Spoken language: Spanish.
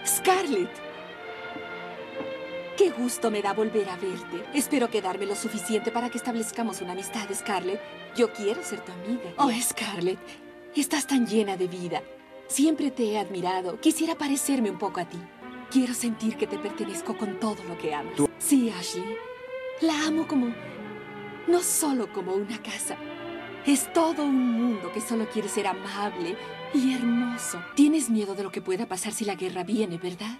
Scarlett. Qué gusto me da volver a verte. Espero quedarme lo suficiente para que establezcamos una amistad, Scarlett. Yo quiero ser tu amiga. Oh, Scarlett, estás tan llena de vida. Siempre te he admirado. Quisiera parecerme un poco a ti. Quiero sentir que te pertenezco con todo lo que amas. Sí, Ashley. La amo como... no solo como una casa. Es todo un mundo que solo quiere ser amable y hermoso. Tienes miedo de lo que pueda pasar si la guerra viene, ¿verdad?